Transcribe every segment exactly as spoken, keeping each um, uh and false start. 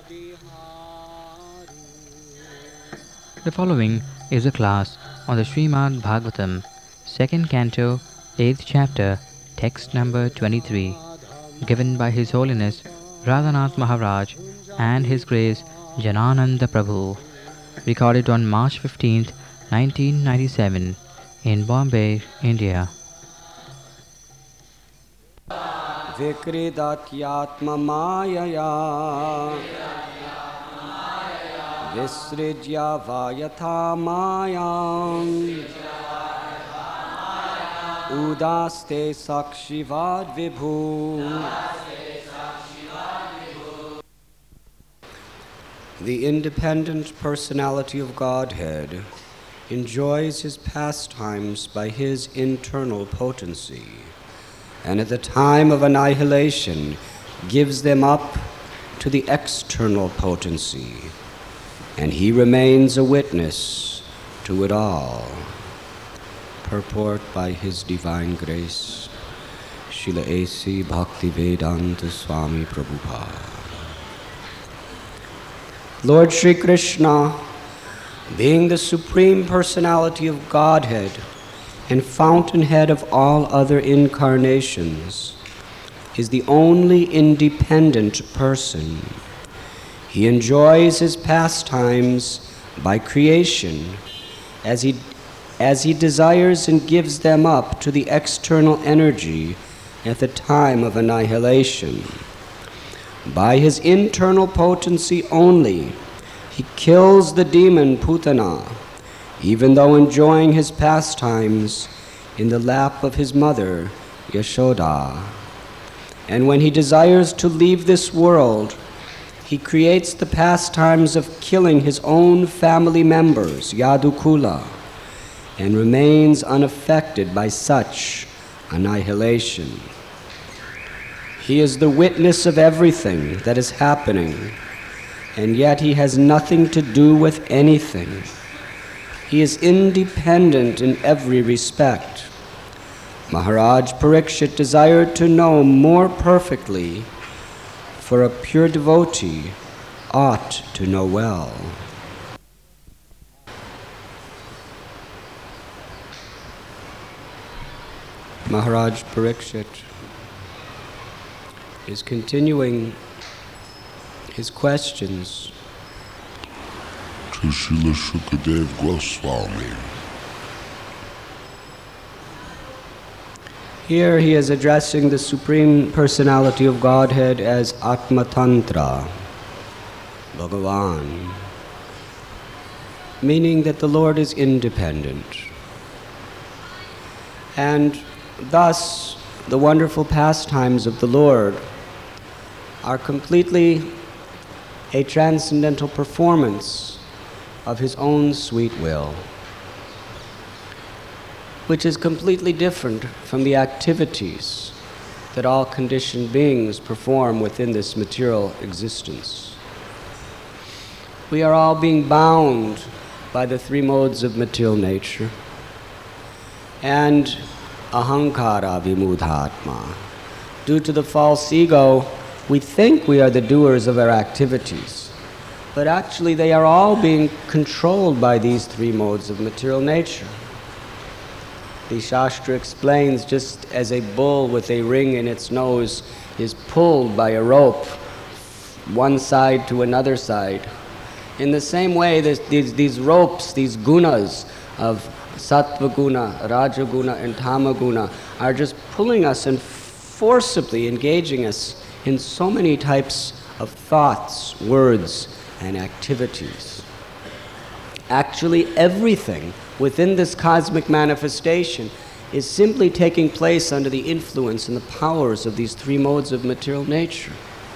The following is a class on the Srimad Bhagavatam, second canto, eighth chapter, text number twenty-three, given by His Holiness Radhanath Maharaj and His Grace Janananda Prabhu, recorded on March fifteenth, nineteen ninety-seven, in Bombay, India. Vikridatyatma mayaya Visrijya vayatha mayam Udaste sakshivad vibhu. The independent personality of Godhead enjoys his pastimes by his internal potency, and at the time of annihilation gives them up to the external potency, and he remains a witness to it all. Purport by His Divine Grace, Srila A C Bhaktivedanta Swami Prabhupada. Lord Sri Krishna, being the Supreme Personality of Godhead and fountainhead of all other incarnations, is the only independent person. He enjoys his pastimes by creation as he, as he desires and gives them up to the external energy at the time of annihilation. By his internal potency only, he kills the demon Putana, even though enjoying his pastimes in the lap of his mother, Yashoda. And when he desires to leave this world, he creates the pastimes of killing his own family members, Yadukula, and remains unaffected by such annihilation. He is the witness of everything that is happening, and yet he has nothing to do with anything. He is independent in every respect. Maharaj Parikshit desired to know more perfectly, for a pure devotee ought to know well. Maharaj Parikshit is continuing his questions to Srila Shukadev Goswami. Here he is addressing the Supreme Personality of Godhead as Atmatantra, Bhagavan, meaning that the Lord is independent. And thus, the wonderful pastimes of the Lord are completely a transcendental performance of his own sweet will, which is completely different from the activities that all conditioned beings perform within this material existence. We are all being bound by the three modes of material nature and ahankara vimudhatma. Due to the false ego, we think we are the doers of our activities, but actually they are all being controlled by these three modes of material nature. The Shastra explains, just as a bull with a ring in its nose is pulled by a rope one side to another side, in the same way this, these, these ropes, these gunas of sattva guna, raja guna, and tama guna are just pulling us and forcibly engaging us in so many types of thoughts, words, and activities. Actually, everything within this cosmic manifestation is simply taking place under the influence and the powers of these three modes of material nature.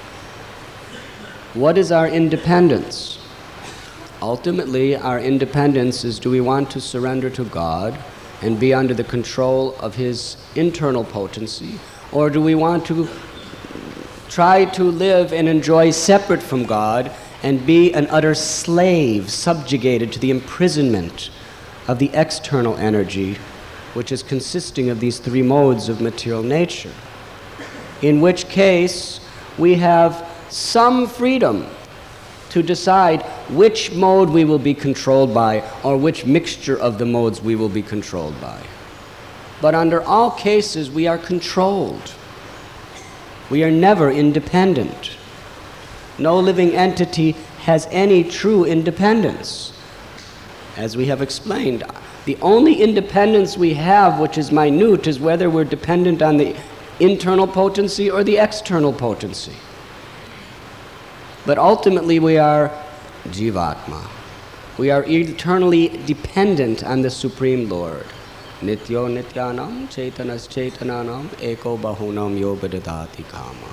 What is our independence? Ultimately, our independence is, do we want to surrender to God and be under the control of His internal potency, or do we want to try to live and enjoy separate from God and be an utter slave, subjugated to the imprisonment of the external energy, which is consisting of these three modes of material nature? In which case, we have some freedom to decide which mode we will be controlled by or which mixture of the modes we will be controlled by. But under all cases, we are controlled. We are never independent. No living entity has any true independence. As we have explained, the only independence we have, which is minute, is whether we're dependent on the internal potency or the external potency. But ultimately we are Jivatma. We are eternally dependent on the Supreme Lord. Nityo nityanam chaitanas chaitananam eko bahunam yobadadati kamam.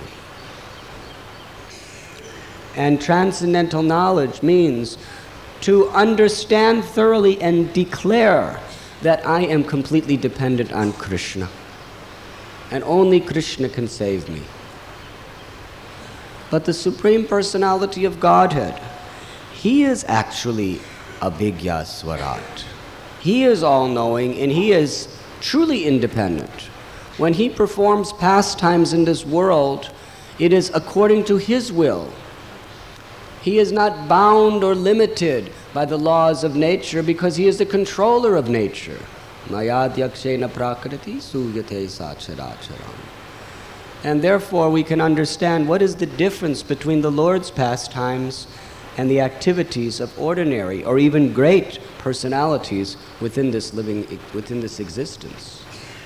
And transcendental knowledge means to understand thoroughly and declare that I am completely dependent on Krishna. And only Krishna can save me. But the Supreme Personality of Godhead, He is actually Abhigya Swarat. He is all-knowing and He is truly independent. When He performs pastimes in this world, it is according to His will. He is not bound or limited by the laws of nature because He is the controller of nature. Mayadhyakshena prakriti suyate sacharacharam. And therefore we can understand what is the difference between the Lord's pastimes and the activities of ordinary or even great personalities within this living, within this existence.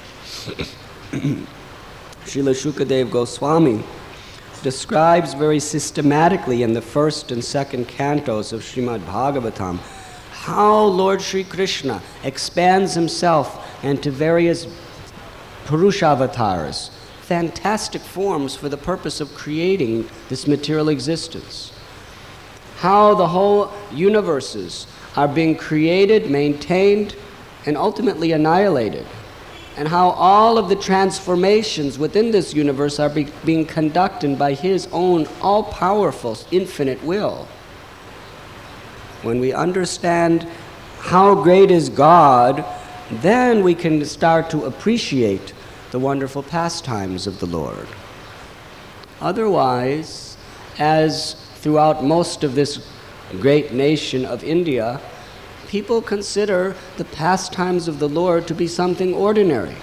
Srila Shukadev Goswami describes very systematically in the first and second cantos of Srimad Bhagavatam how Lord Sri Krishna expands Himself into various Purusha avatars, fantastic forms for the purpose of creating this material existence. How the whole universes are being created, maintained, and ultimately annihilated. And how all of the transformations within this universe are be being conducted by His own all-powerful, infinite will. When we understand how great is God, then we can start to appreciate the wonderful pastimes of the Lord. Otherwise, as throughout most of this great nation of India, people consider the pastimes of the Lord to be something ordinary.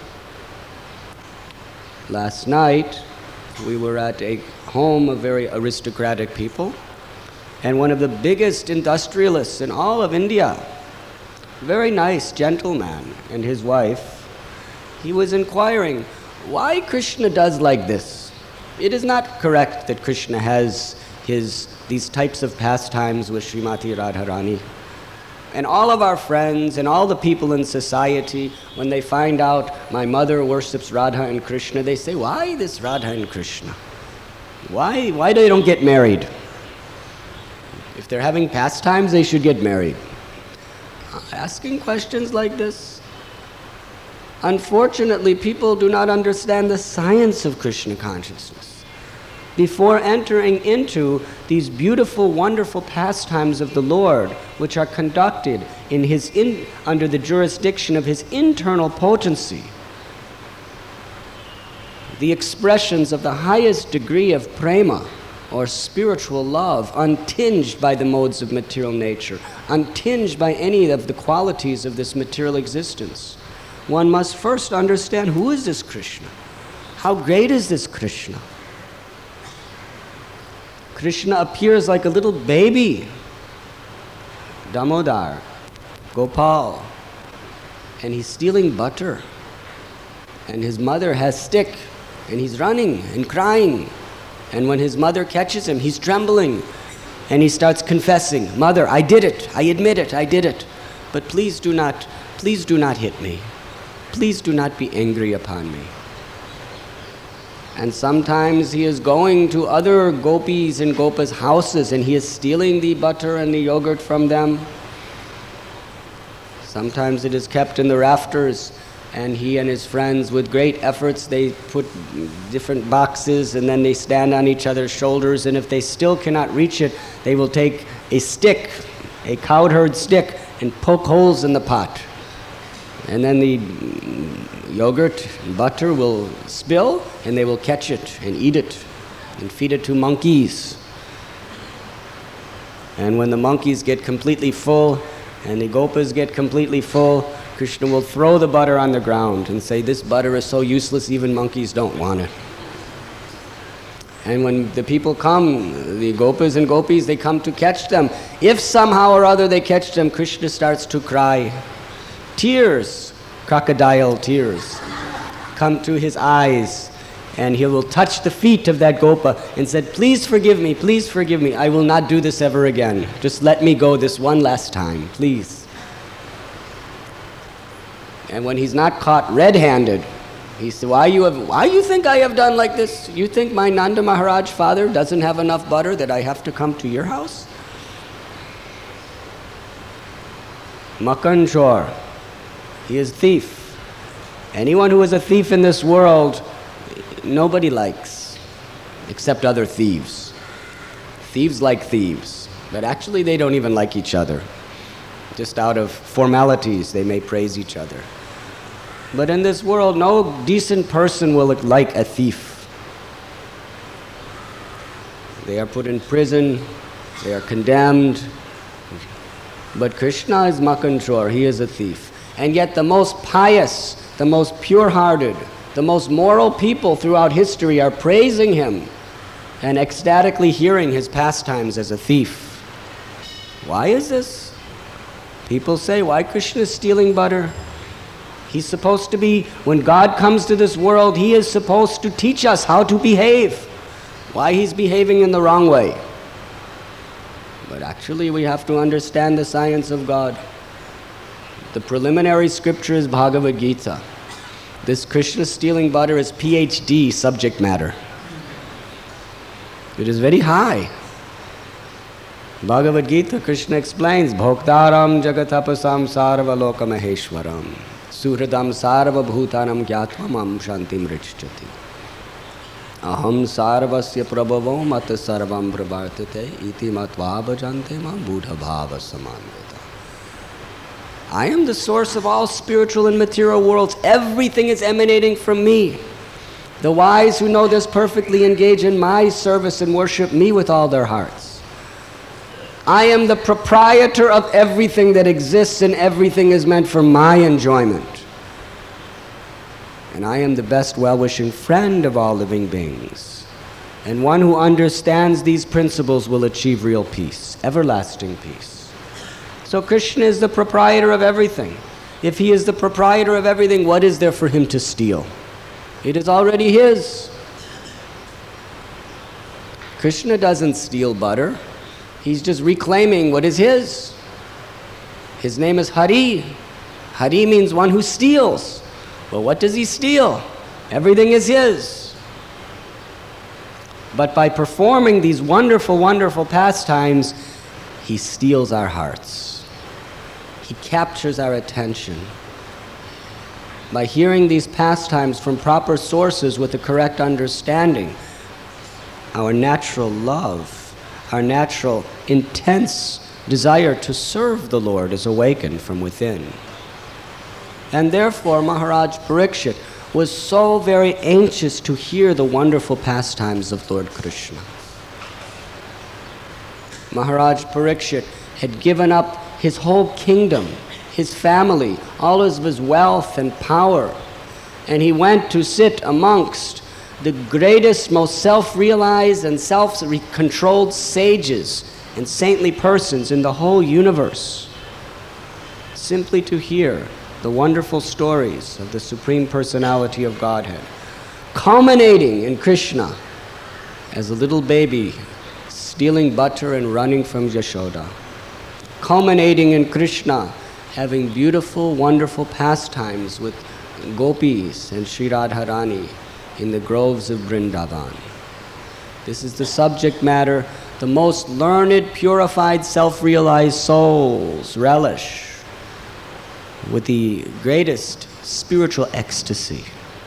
Last night, we were at a home of very aristocratic people, and one of the biggest industrialists in all of India, very nice gentleman, and his wife, he was inquiring why Krishna does like this. It is not correct that Krishna has his, these types of pastimes with Srimati Radharani. And all of our friends and all the people in society, when they find out my mother worships Radha and Krishna, they say, why this Radha and Krishna? Why, why they don't get married? If they're having pastimes, they should get married. Asking questions like this. Unfortunately, people do not understand the science of Krishna consciousness. Before entering into these beautiful, wonderful pastimes of the Lord, which are conducted in his in, under the jurisdiction of His internal potency, the expressions of the highest degree of prema, or spiritual love, untinged by the modes of material nature, untinged by any of the qualities of this material existence. One must first understand, who is this Krishna? How great is this Krishna? Krishna appears like a little baby, Damodar, Gopal, and he's stealing butter. And his mother has stick, and he's running and crying. And when his mother catches him, he's trembling, and he starts confessing, "Mother, I did it, I admit it, I did it. But please do not, please do not hit me. Please do not be angry upon me." And sometimes he is going to other gopis and gopas' houses, and he is stealing the butter and the yogurt from them. Sometimes it is kept in the rafters, and he and his friends, with great efforts, they put different boxes, and then they stand on each other's shoulders, and if they still cannot reach it, they will take a stick, a cowherd stick, and poke holes in the pot. And then the yogurt and butter will spill, and they will catch it and eat it and feed it to monkeys. And when the monkeys get completely full and the gopas get completely full, Krishna will throw the butter on the ground and say, this butter is so useless even monkeys don't want it. And when the people come, the gopas and gopis, they come to catch them. If somehow or other they catch them, Krishna starts to cry. Tears, crocodile tears, come to his eyes. And he will touch the feet of that gopa and said, please forgive me, please forgive me. I will not do this ever again. Just let me go this one last time, please. And when he's not caught red-handed, he said, why you have, why you think I have done like this? You think my Nanda Maharaj father doesn't have enough butter that I have to come to your house? Makan Chor, he is a thief. Anyone who is a thief in this world, nobody likes, except other thieves. Thieves like thieves, but actually they don't even like each other. Just out of formalities, they may praise each other. But in this world, no decent person will like a thief. They are put in prison, they are condemned. But Krishna is Makan Chor, he is a thief. And yet the most pious, the most pure-hearted, the most moral people throughout history are praising him and ecstatically hearing his pastimes as a thief. Why is this? People say, why Krishna is stealing butter? He's supposed to be, when God comes to this world, he is supposed to teach us how to behave. Why he's behaving in the wrong way? But actually we have to understand the science of God. The preliminary scripture is Bhagavad Gita. This Krishna stealing butter is P H D subject matter. It is very high. Bhagavad Gita, Krishna explains, Bhoktaram jagatapasam sarva loka maheshwaram suhridam sarva bhutanam gyatvam shantim richchati aham sarvasya prabhavam mat sarvam prabhartate iti matva bhajante mam buddha bhava samanvita. I am the source of all spiritual and material worlds. Everything is emanating from me. The wise who know this perfectly engage in my service and worship me with all their hearts. I am the proprietor of everything that exists, and everything is meant for my enjoyment. And I am the best well-wishing friend of all living beings. And one who understands these principles will achieve real peace, everlasting peace. So Krishna is the proprietor of everything. If he is the proprietor of everything, what is there for him to steal? It is already his. Krishna doesn't steal butter. He's just reclaiming what is his. His name is Hari. Hari means one who steals. Well, what does he steal? Everything is his. But by performing these wonderful, wonderful pastimes, he steals our hearts. He captures our attention. By hearing these pastimes from proper sources with the correct understanding, our natural love, our natural intense desire to serve the Lord is awakened from within. And therefore Maharaj Parikshit was so very anxious to hear the wonderful pastimes of Lord Krishna. Maharaj Parikshit had given up his whole kingdom, his family, all of his wealth and power, and he went to sit amongst the greatest, most self-realized and self-controlled sages and saintly persons in the whole universe, simply to hear the wonderful stories of the Supreme Personality of Godhead, culminating in Krishna as a little baby stealing butter and running from Yashoda, culminating in Krishna having beautiful, wonderful pastimes with gopis and Sri Radharani in the groves of Vrindavan. This is the subject matter the most learned, purified, self-realized souls relish with the greatest spiritual ecstasy.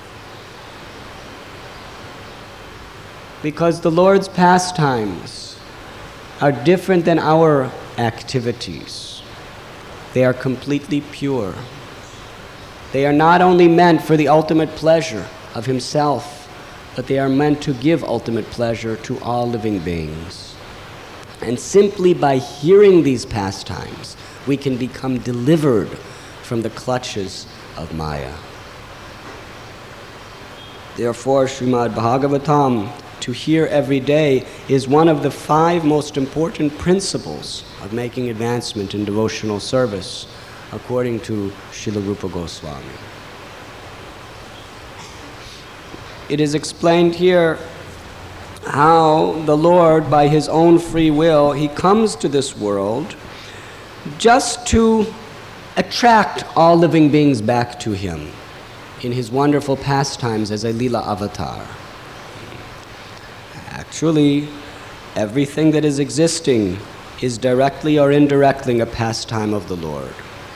Because the Lord's pastimes are different than our activities. They are completely pure. They are not only meant for the ultimate pleasure of himself, but they are meant to give ultimate pleasure to all living beings. And simply by hearing these pastimes, we can become delivered from the clutches of Maya. Therefore, Srimad Bhagavatam, to hear every day, is one of the five most important principles of making advancement in devotional service, according to Srila Rupa Goswami. It is explained here how the Lord, by his own free will, he comes to this world just to attract all living beings back to him in his wonderful pastimes as a Leela avatar. Actually, everything that is existing is directly or indirectly a pastime of the Lord.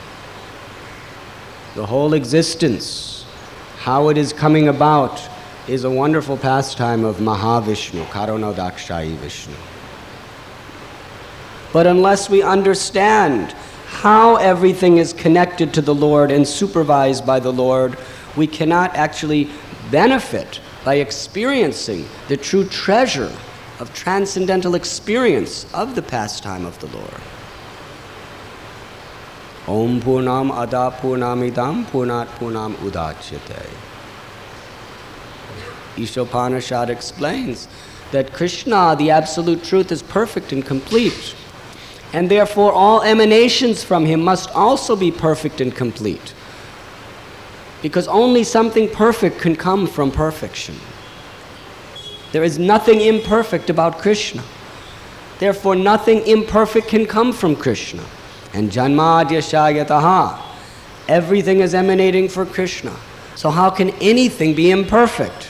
The whole existence, how it is coming about, is a wonderful pastime of Mahavishnu, Karunodakshayi Vishnu. But unless we understand how everything is connected to the Lord and supervised by the Lord, we cannot actually benefit by experiencing the true treasure of transcendental experience of the pastime of the Lord. Om Purnam Ada Purnamidam Purnat Purnam Udachyate. Ishopanishad explains that Krishna, the absolute truth, is perfect and complete, and therefore all emanations from him must also be perfect and complete, because only something perfect can come from perfection. There is nothing imperfect about Krishna. Therefore, nothing imperfect can come from Krishna. And Janmadya Shayataha, everything is emanating for Krishna. So how can anything be imperfect?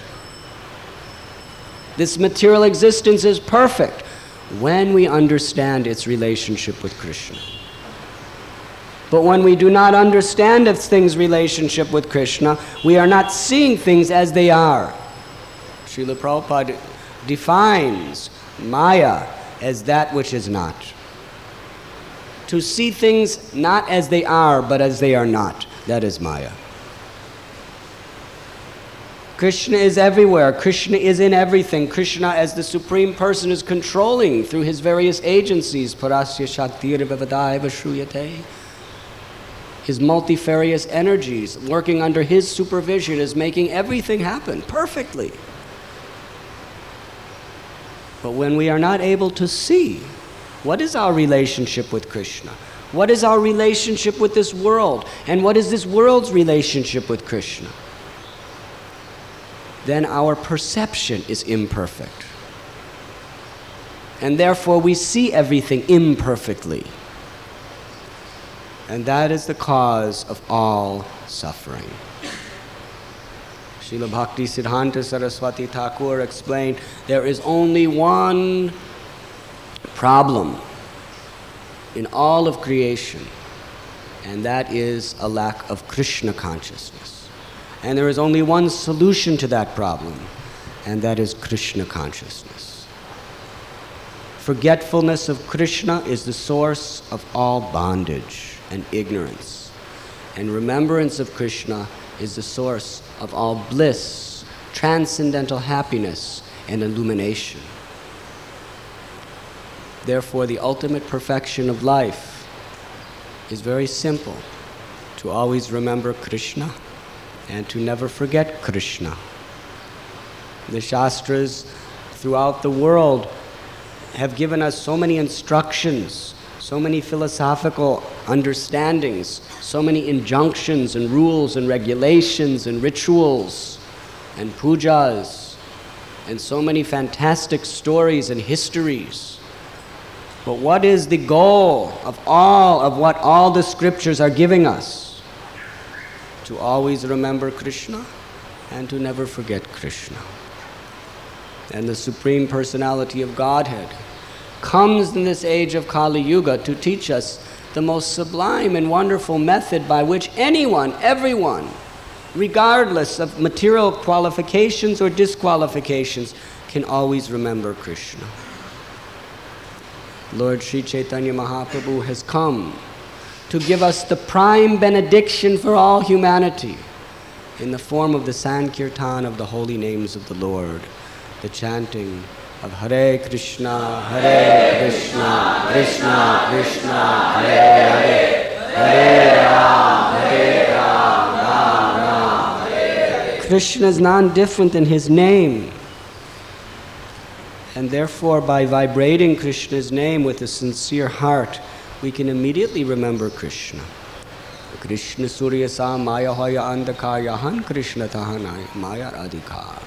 This material existence is perfect when we understand its relationship with Krishna. But when we do not understand a thing's relationship with Krishna, we are not seeing things as they are. Srila Prabhupada defines Maya as that which is not. To see things not as they are, but as they are not, that is Maya. Krishna is everywhere. Krishna is in everything. Krishna, as the Supreme Person, is controlling through his various agencies. Parasya Shaktir Vivadaiva Shruyate. His multifarious energies, working under his supervision, is making everything happen perfectly. But when we are not able to see what is our relationship with Krishna, what is our relationship with this world, and what is this world's relationship with Krishna, then our perception is imperfect. And therefore we see everything imperfectly. And that is the cause of all suffering. Srila Bhakti Siddhanta Saraswati Thakur explained, there is only one problem in all of creation, and that is a lack of Krishna consciousness. And there is only one solution to that problem, and that is Krishna consciousness. Forgetfulness of Krishna is the source of all bondage and ignorance, and remembrance of Krishna is the source of all bliss, transcendental happiness, and illumination. Therefore, the ultimate perfection of life is very simple: to always remember Krishna and to never forget Krishna. The Shastras throughout the world have given us so many instructions, so many philosophical understandings, so many injunctions and rules and regulations and rituals and pujas, and so many fantastic stories and histories. But what is the goal of all of what all the scriptures are giving us? To always remember Krishna and to never forget Krishna. And the Supreme Personality of Godhead comes in this age of Kali Yuga to teach us the most sublime and wonderful method by which anyone, everyone, regardless of material qualifications or disqualifications, can always remember Krishna. Lord Sri Chaitanya Mahaprabhu has come to give us the prime benediction for all humanity in the form of the Sankirtan of the holy names of the Lord, the chanting of Hare Krishna, Hare Krishna, Krishna Krishna, Hare Hare, Hare Ram, Hare Ram, Ram Ram, Hare Hare. Krishna is non-different than his name. And therefore, by vibrating Krishna's name with a sincere heart, we can immediately remember Krishna. Krishna Surya Sa Maya Hoya Andakaya Han Krishna Tahanai Maya Radhika.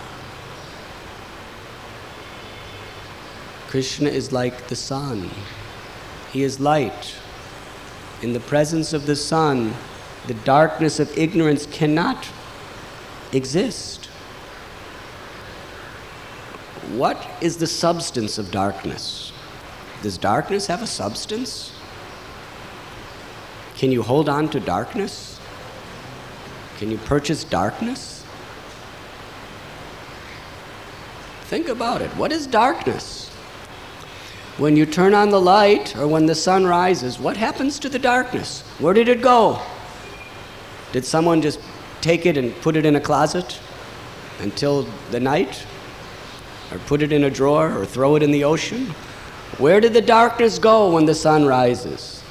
Krishna is like the sun. He is light. In the presence of the sun, the darkness of ignorance cannot exist. What is the substance of darkness? Does darkness have a substance? Can you hold on to darkness? Can you purchase darkness? Think about it. What is darkness? When you turn on the light or when the sun rises, what happens to the darkness? Where did it go? Did someone just take it and put it in a closet until the night? Or put it in a drawer, or throw it in the ocean? Where did the darkness go when the sun rises?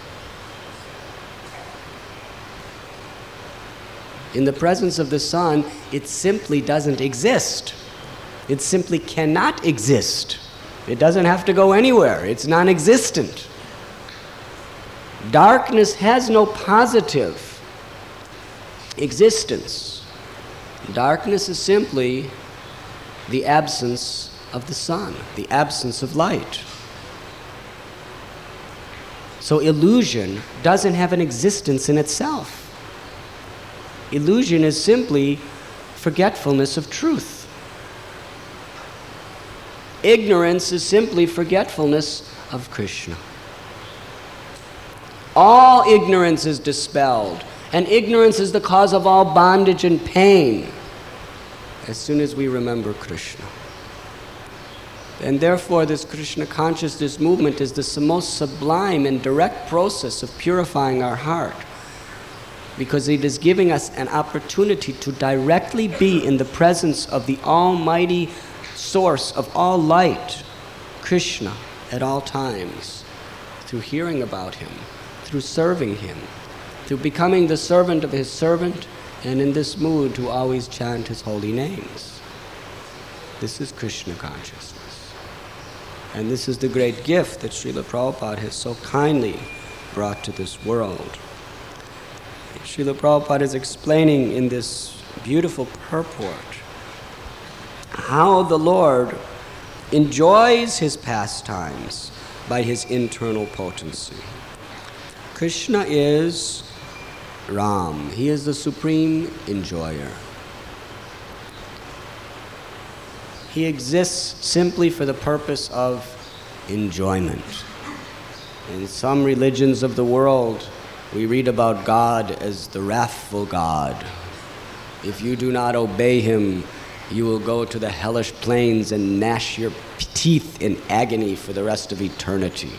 In the presence of the sun, it simply doesn't exist. It simply cannot exist. It doesn't have to go anywhere. It's non-existent. Darkness has no positive existence. Darkness is simply the absence of the sun, the absence of light. So illusion doesn't have an existence in itself. Illusion is simply forgetfulness of truth. Ignorance is simply forgetfulness of Krishna. All ignorance is dispelled, and ignorance is the cause of all bondage and pain as soon as we remember Krishna. And therefore, this Krishna consciousness movement is the most sublime and direct process of purifying our heart, because it is giving us an opportunity to directly be in the presence of the almighty source of all light, Krishna, at all times, through hearing about him, through serving him, through becoming the servant of his servant, and in this mood to always chant his holy names. This is Krishna consciousness. And this is the great gift that Srila Prabhupada has so kindly brought to this world. Srila Prabhupada is explaining in this beautiful purport how the Lord enjoys his pastimes by his internal potency. Krishna is Ram. He is the supreme enjoyer. He exists simply for the purpose of enjoyment. In some religions of the world, we read about God as the wrathful God. If you do not obey him, you will go to the hellish plains and gnash your teeth in agony for the rest of eternity.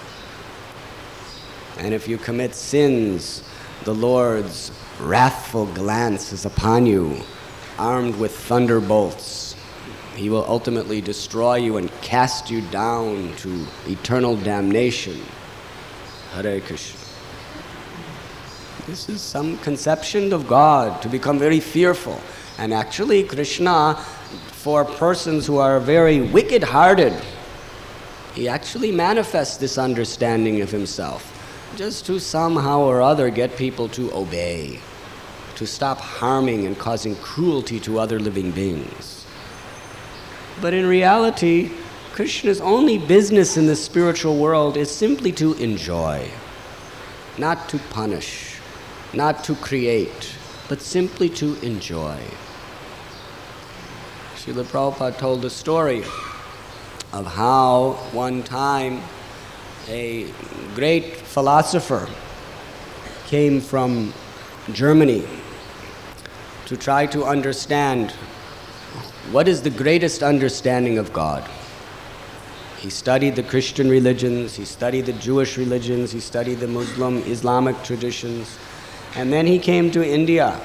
And if you commit sins, the Lord's wrathful glance is upon you, armed with thunderbolts. He will ultimately destroy you and cast you down to eternal damnation. Hare Krishna. This is some conception of God, to become very fearful. And actually, Krishna, for persons who are very wicked-hearted, he actually manifests this understanding of himself, just to somehow or other get people to obey, to stop harming and causing cruelty to other living beings. But in reality, Krishna's only business in the spiritual world is simply to enjoy, not to punish, not to create, but simply to enjoy. Srila Prabhupada told a story of how one time a great philosopher came from Germany to try to understand what is the greatest understanding of God. He studied the Christian religions, he studied the Jewish religions, he studied the Muslim, Islamic traditions, and then he came to India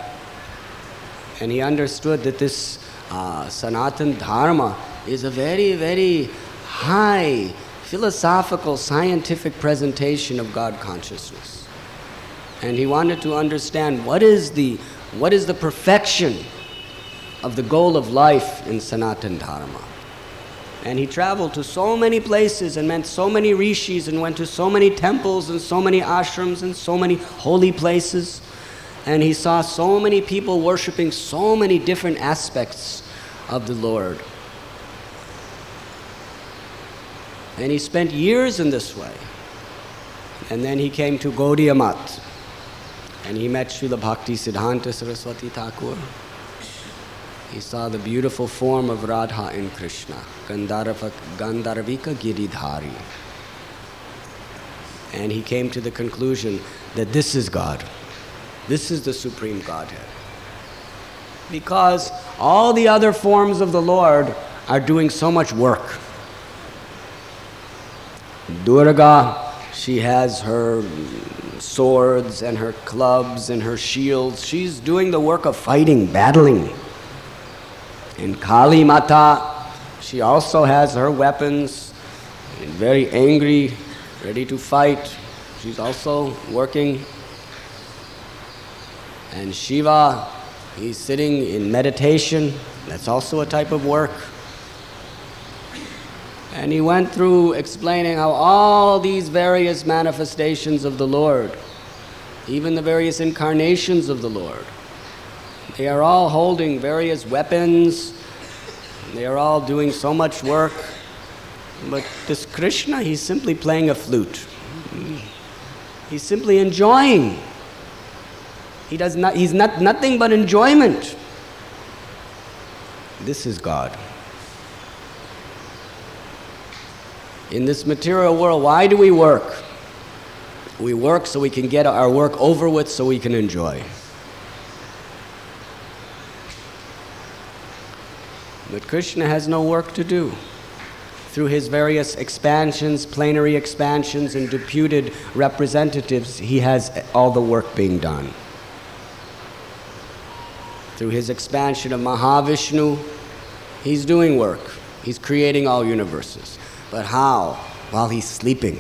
and he understood that this uh, Sanatan Dharma is a very, very high philosophical, scientific presentation of God consciousness. And he wanted to understand what is the, what is the perfection of the goal of life in Sanatana Dharma. And he traveled to so many places and met so many rishis and went to so many temples and so many ashrams and so many holy places. And he saw so many people worshiping so many different aspects of the Lord. And he spent years in this way. And then he came to Gaudiya Math. And he met Srila Bhakti Siddhanta Saraswati Thakur. He saw the beautiful form of Radha and Krishna, Gandharva, Gandharvika Giridhari. And he came to the conclusion that this is God. This is the Supreme Godhead. Because all the other forms of the Lord are doing so much work. Durga, she has her swords and her clubs and her shields. She's doing the work of fighting, battling. And Kali Mata, she also has her weapons, and very angry, ready to fight. She's also working. And Shiva, he's sitting in meditation. That's also a type of work. And he went through explaining how all these various manifestations of the Lord, even the various incarnations of the Lord, they are all holding various weapons. They are all doing so much work. But this Krishna, he's simply playing a flute. He's simply enjoying. He does not, he's not nothing but enjoyment. This is God. In this material world, why do we work? We work so we can get our work over with so we can enjoy. But Krishna has no work to do. Through his various expansions, plenary expansions, and deputed representatives, he has all the work being done. Through his expansion of Mahavishnu, he's doing work. He's creating all universes. But how? While he's sleeping.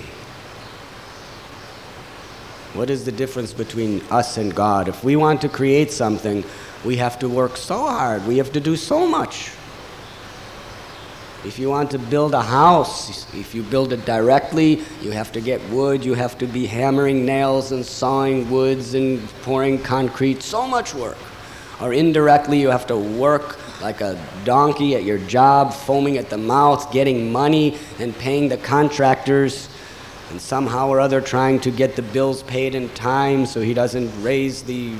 What is the difference between us and God? If we want to create something, we have to work so hard. We have to do so much. If you want to build a house, if you build it directly, you have to get wood, you have to be hammering nails and sawing woods and pouring concrete, so much work. Or indirectly, you have to work like a donkey at your job, foaming at the mouth, getting money and paying the contractors, and somehow or other trying to get the bills paid in time so he doesn't raise the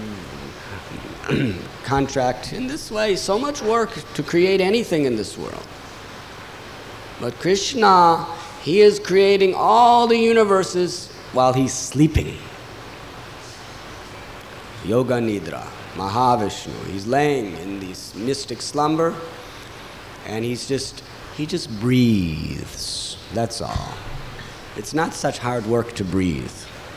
contract. In this way, so much work to create anything in this world. But Krishna, he is creating all the universes while he's sleeping. Yoga Nidra, Mahavishnu, he's laying in this mystic slumber, and he's just, he just breathes, that's all. It's not such hard work to breathe.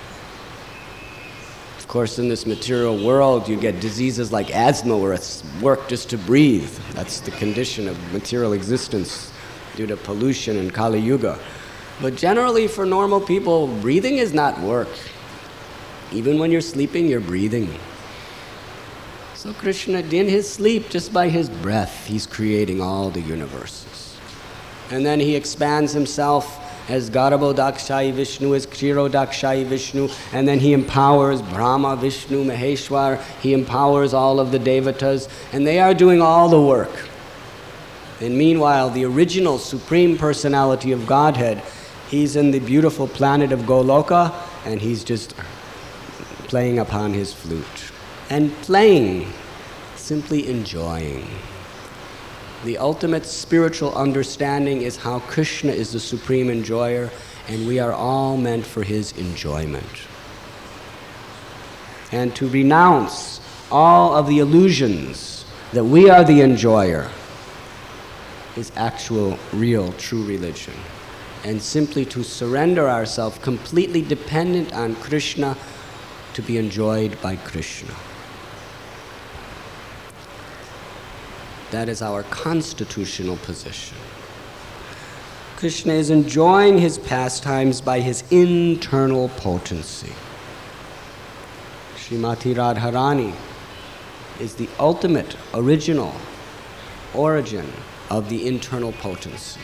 Of course, in this material world, you get diseases like asthma where it's work just to breathe. That's the condition of material existence due to pollution and Kali Yuga. But generally, for normal people, breathing is not work. Even when you're sleeping, you're breathing. So Krishna, in his sleep, just by his breath, he's creating all the universes. And then he expands himself as Garbhodakshai Vishnu, as Kshirodakshai Vishnu, and then he empowers Brahma, Vishnu, Maheshwar, he empowers all of the devatas, and they are doing all the work. And meanwhile, the original Supreme Personality of Godhead, he's in the beautiful planet of Goloka, and he's just playing upon his flute. And playing, simply enjoying. The ultimate spiritual understanding is how Krishna is the supreme enjoyer, and we are all meant for his enjoyment. And to renounce all of the illusions that we are the enjoyer is actual, real, true religion. And simply to surrender ourselves completely dependent on Krishna to be enjoyed by Krishna. That is our constitutional position. Krishna is enjoying his pastimes by his internal potency. Srimati Radharani is the ultimate, original origin of the internal potency.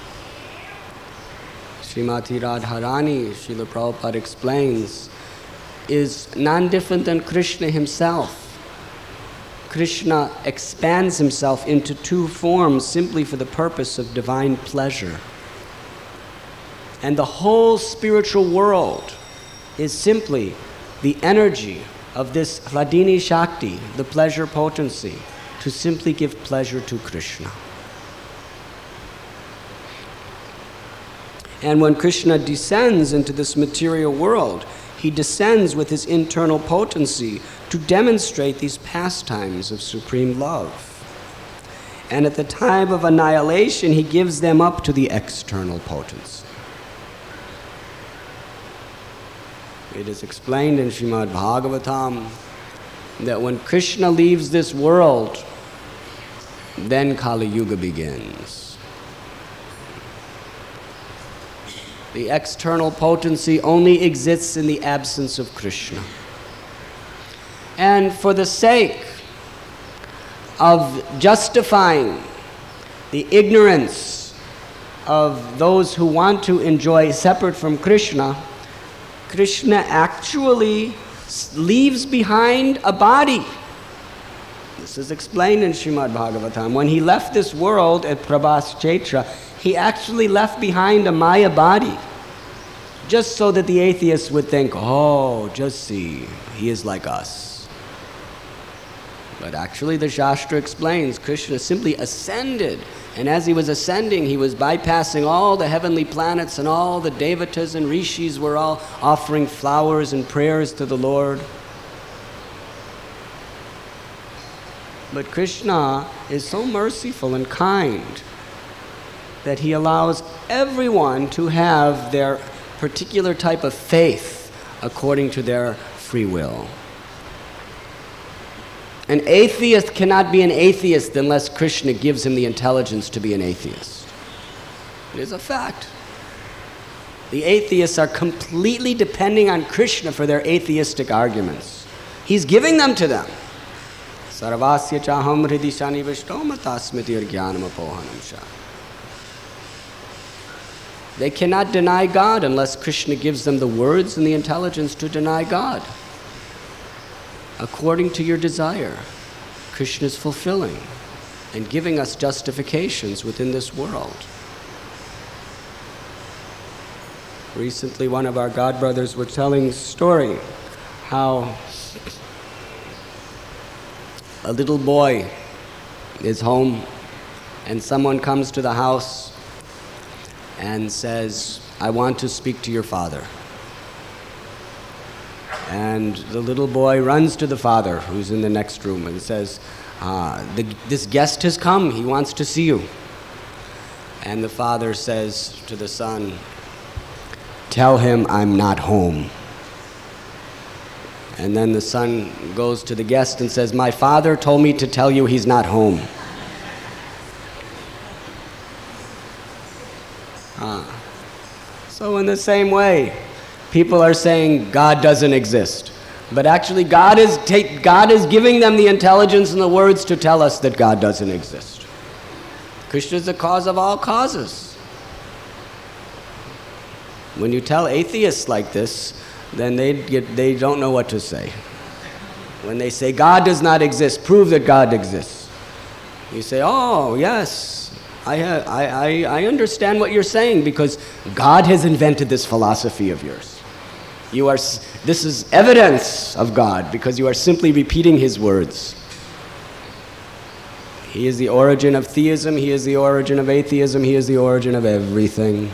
Srimati Radharani, Srila Prabhupada explains, is non-different than Krishna himself. Krishna expands himself into two forms simply for the purpose of divine pleasure. And the whole spiritual world is simply the energy of this Hladini Shakti, the pleasure potency, to simply give pleasure to Krishna. And when Krishna descends into this material world, he descends with his internal potency to demonstrate these pastimes of supreme love. And at the time of annihilation, he gives them up to the external potency. It is explained in Srimad Bhagavatam that when Krishna leaves this world, then Kali Yuga begins. The external potency only exists in the absence of Krishna. And for the sake of justifying the ignorance of those who want to enjoy separate from Krishna, Krishna actually leaves behind a body. This is explained in Srimad Bhagavatam. When he left this world at Prabhas Chaitra, he actually left behind a Maya body, just so that the atheists would think, oh, just see, he is like us. But actually the Shastra explains Krishna simply ascended, and as he was ascending, he was bypassing all the heavenly planets, and all the devatas and rishis were all offering flowers and prayers to the Lord. But Krishna is so merciful and kind that he allows everyone to have their particular type of faith according to their free will. An atheist cannot be an atheist unless Krishna gives him the intelligence to be an atheist. It is a fact. The atheists are completely depending on Krishna for their atheistic arguments. He's giving them to them. Sarvasya chaham hridi shani vishtomatasmiti jnanam apohanam sha. They cannot deny God unless Krishna gives them the words and the intelligence to deny God. According to your desire, Krishna is fulfilling and giving us justifications within this world. Recently, one of our godbrothers was telling a story how a little boy is home and someone comes to the house and says, I want to speak to your father. And the little boy runs to the father, who's in the next room, and says, ah, the, this guest has come, he wants to see you. And the father says to the son, tell him I'm not home. And then the son goes to the guest and says, my father told me to tell you he's not home. Ah. So in the same way, people are saying God doesn't exist. But actually God is, take, God is giving them the intelligence and the words to tell us that God doesn't exist. Krishna is the cause of all causes. When you tell atheists like this, then they, get, they don't know what to say. When they say God does not exist, prove that God exists. You say, oh, yes. I, I, I understand what you're saying because God has invented this philosophy of yours. You are, this is evidence of God because you are simply repeating His words. He is the origin of theism, He is the origin of atheism, He is the origin of everything.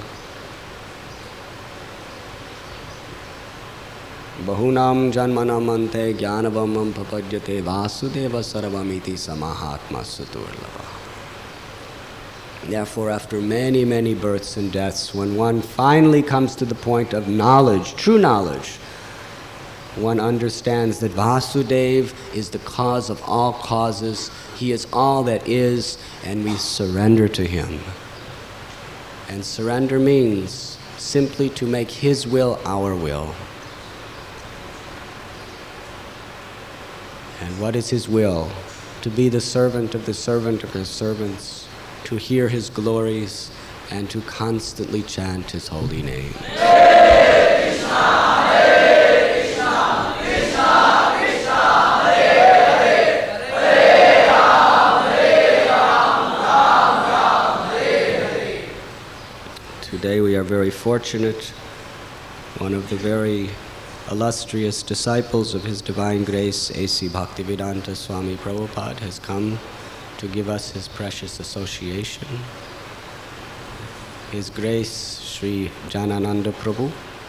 Bahunam janmanam ante jnanavamam papadyate vasudeva sarvamiti samahatma saturlava. Therefore, after many, many births and deaths, when one finally comes to the point of knowledge, true knowledge, one understands that Vasudeva is the cause of all causes, He is all that is, and we surrender to Him. And surrender means simply to make His will our will. And what is His will? To be the servant of the servant of His servants, to hear His glories, and to constantly chant His holy name. Hare Krishna, Hare Krishna, Krishna Krishna, Hare Hare, Hare Ram, Hare Ram, Ram Ram, Hare Hare. Today we are very fortunate. One of the very illustrious disciples of His Divine Grace, A C Bhaktivedanta Swami Prabhupada, has come to give us his precious association. His Grace, Sri Janananda Prabhu.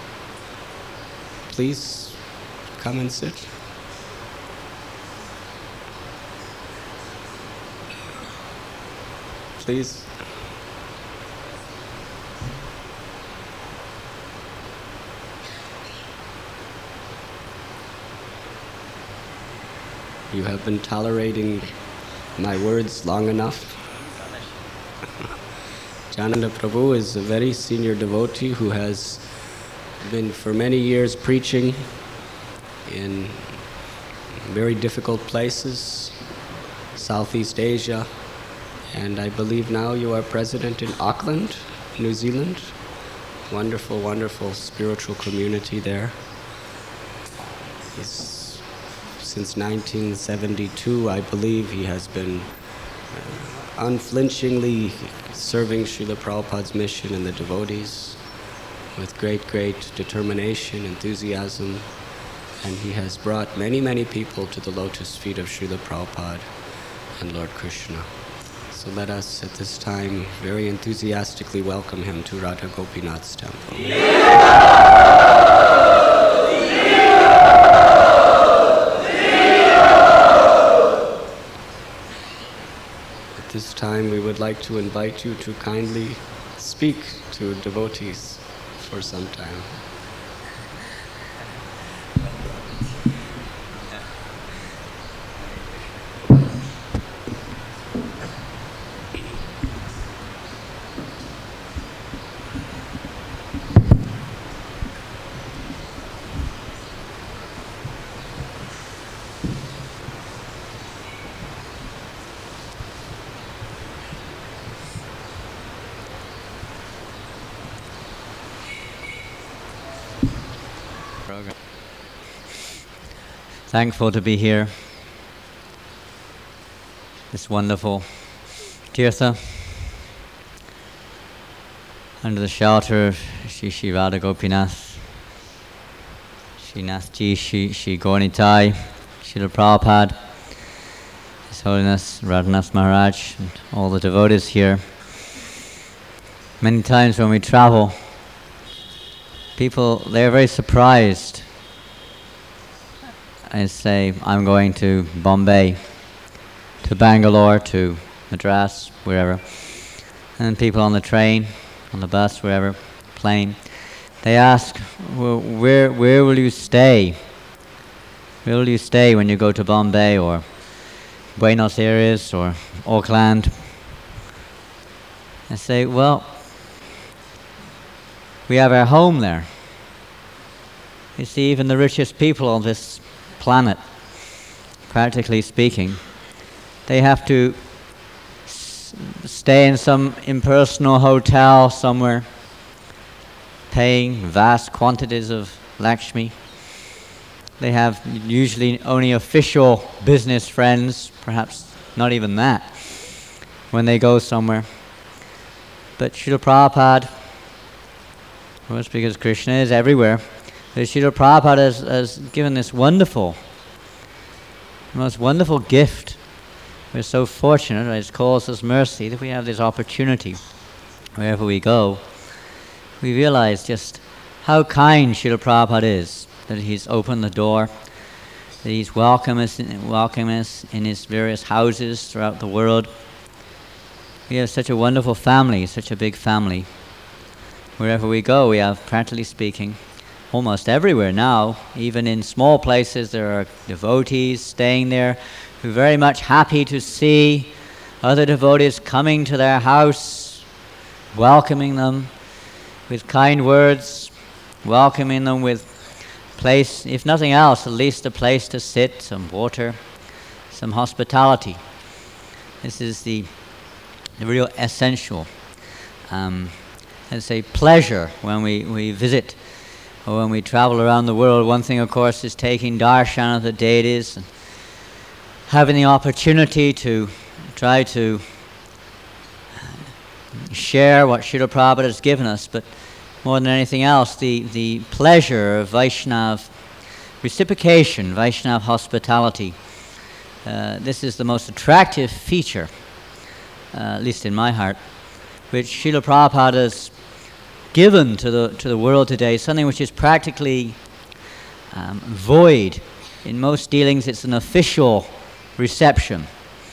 Please come and sit. Please. You have been tolerating my words long enough. Janananda Prabhu is a very senior devotee who has been for many years preaching in very difficult places, Southeast Asia, and I believe now you are president in Auckland, New Zealand. Wonderful, wonderful spiritual community there. He's Since nineteen seventy-two, I believe, he has been uh, unflinchingly serving Srila Prabhupada's mission and the devotees with great, great determination, enthusiasm, and he has brought many, many people to the lotus feet of Srila Prabhupada and Lord Krishna. So let us at this time very enthusiastically welcome him to Radha Gopinath's temple. This time we would like to invite you to kindly speak to devotees for some time. Thankful to be here. This wonderful tirtha under the shelter of Shri Shri Radha Gopinath, Shri Nathji, Shri Shri Gauranitai, Srila Prabhupada, His Holiness Radhanath Maharaj, and all the devotees here. Many times when we travel, people, they're very surprised. I say, I'm going to Bombay, to Bangalore, to Madras, wherever. And people on the train, on the bus, wherever, plane, they ask, well, where, where will you stay? Where will you stay when you go to Bombay or Buenos Aires or Auckland? I say, well, we have our home there. You see, even the richest people on this planet, practically speaking, they have to s stay in some impersonal hotel somewhere, paying vast quantities of Lakshmi. They have usually only official business friends, perhaps not even that, when they go somewhere. But Srila Prabhupada, of course, because Krishna is everywhere, but Srila Prabhupada has, has given this wonderful, most wonderful gift. We're so fortunate, it's called us mercy, that we have this opportunity wherever we go. We realize just how kind Srila Prabhupada is, that He's opened the door, that He's welcome us in, welcome us in His various houses throughout the world. We have such a wonderful family, such a big family. Wherever we go, we have, practically speaking, almost everywhere now, even in small places, there are devotees staying there who are very much happy to see other devotees coming to their house, welcoming them with kind words, welcoming them with place, if nothing else, at least a place to sit, some water, some hospitality. This is the, the real essential, um, let's say, pleasure when we, we visit or when we travel around the world. One thing, of course, is taking darshan of the deities and having the opportunity to try to share what Srila Prabhupada has given us, but more than anything else, the, the pleasure of Vaishnav reciprocation, Vaishnav hospitality. Uh, this is the most attractive feature, uh, at least in my heart, which Srila Prabhupada has given to the, to the world today, something which is practically um, void. In most dealings, it's an official reception.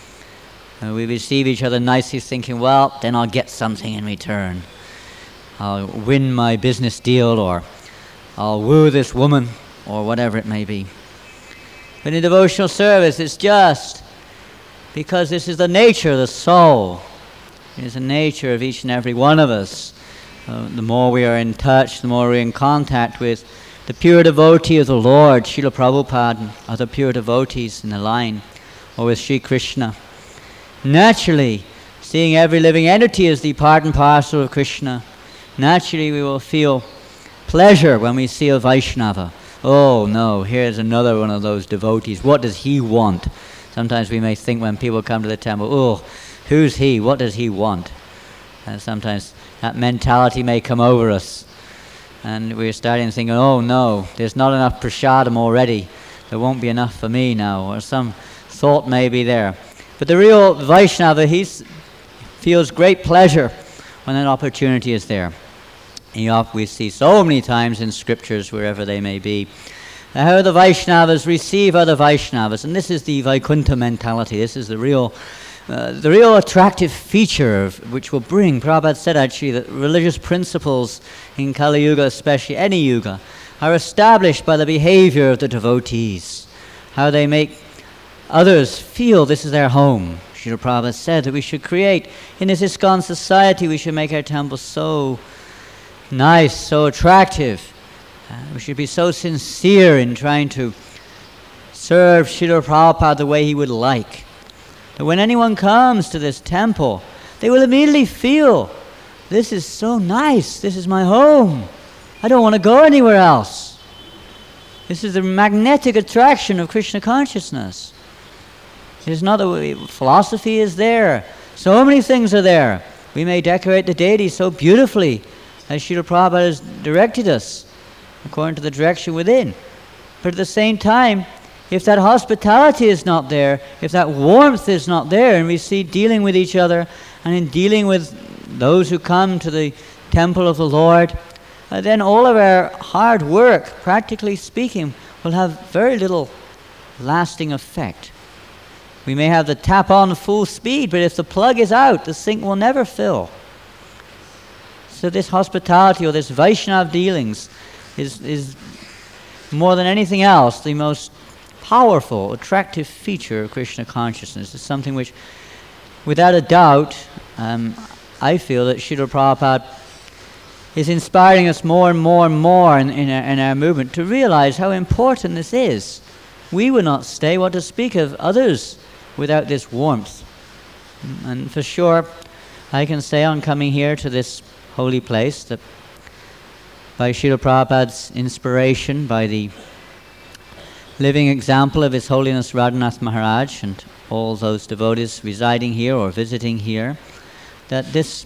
Uh, we receive each other nicely thinking, well, then I'll get something in return. I'll win my business deal, or I'll woo this woman, or whatever it may be. But in devotional service, it's just because this is the nature of the soul. It is the nature of each and every one of us. Uh, the more we are in touch, the more we're in contact with the pure devotee of the Lord, Srila Prabhupada, and other pure devotees in the line, or with Sri Krishna. Naturally, seeing every living entity as the part and parcel of Krishna, naturally we will feel pleasure when we see a Vaishnava. Oh no, here's another one of those devotees. What does he want? Sometimes we may think when people come to the temple, oh, who's he? What does he want? And sometimes that mentality may come over us. And we're starting thinking, oh no, there's not enough prasadam already. There won't be enough for me now. Or some thought may be there. But the real Vaishnava, he feels great pleasure when an opportunity is there. And we see so many times in scriptures, wherever they may be, how the Vaishnavas receive other Vaishnavas. And this is the Vaikuntha mentality. This is the real uh, the real attractive feature of which will bring, Prabhupada said actually, that religious principles in Kali Yuga, especially any yuga, are established by the behavior of the devotees. How they make others feel this is their home. Srila Prabhupada said that we should create, in this ISKCON society, we should make our temple so nice, so attractive. Uh, we should be so sincere in trying to serve Srila Prabhupada the way he would like. That when anyone comes to this temple, they will immediately feel, this is so nice, this is my home. I don't want to go anywhere else. This is the magnetic attraction of Krishna consciousness. It is not that philosophy is there. So many things are there. We may decorate the deity so beautifully as Srila Prabhupada has directed us, according to the direction within. But at the same time, if that hospitality is not there, if that warmth is not there, and we see dealing with each other, and in dealing with those who come to the temple of the Lord, uh, then all of our hard work, practically speaking, will have very little lasting effect. We may have the tap on full speed, but if the plug is out, the sink will never fill. So this hospitality or this Vaishnav dealings is, is more than anything else the most powerful, attractive feature of Krishna consciousness. It's something which, without a doubt, um, I feel that Srila Prabhupada is inspiring us more and more and more in, in, our, in our movement to realize how important this is. We will not stay, what to speak of others, without this warmth. And for sure, I can say on coming here to this holy place that by Srila Prabhupada's inspiration, by the living example of His Holiness Radhanath Maharaj and all those devotees residing here or visiting here, that this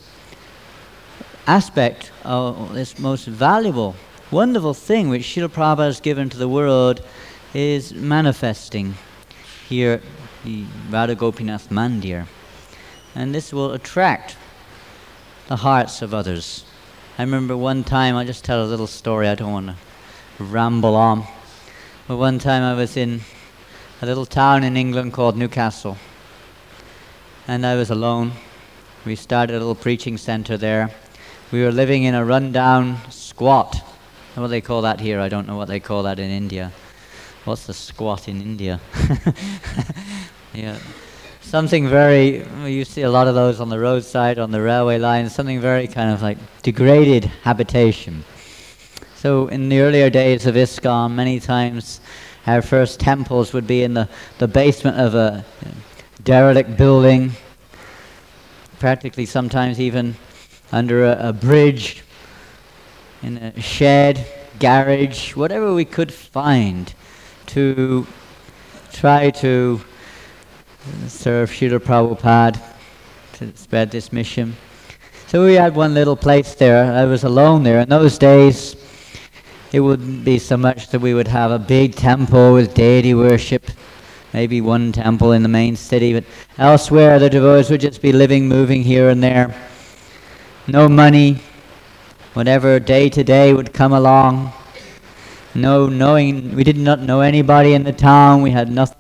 aspect of this most valuable, wonderful thing which Srila Prabhupada has given to the world is manifesting here at the Radha Gopinath Mandir. And this will attract the hearts of others. I remember one time, I'll just tell a little story, I don't want to ramble on. But one time I was in a little town in England called Newcastle. And I was alone. We started a little preaching center there. We were living in a rundown squat. What do they call that here? I don't know what they call that in India. What's the squat in India? Yeah. something very, well, you see a lot of those on the roadside, on the railway lines, something very kind of like degraded habitation. So in the earlier days of ISKCON, many times our first temples would be in the, the basement of a derelict building, practically sometimes even under a, a bridge, in a shed, garage, whatever we could find to try to serve Srila Prabhupada, to spread this mission. So we had one little place there. I was alone there. In those days, it wouldn't be so much that we would have a big temple with deity worship, maybe one temple in the main city, but elsewhere the devotees would just be living, moving here and there. No money, whatever day to day would come along. No knowing, we did not know anybody in the town, we had nothing.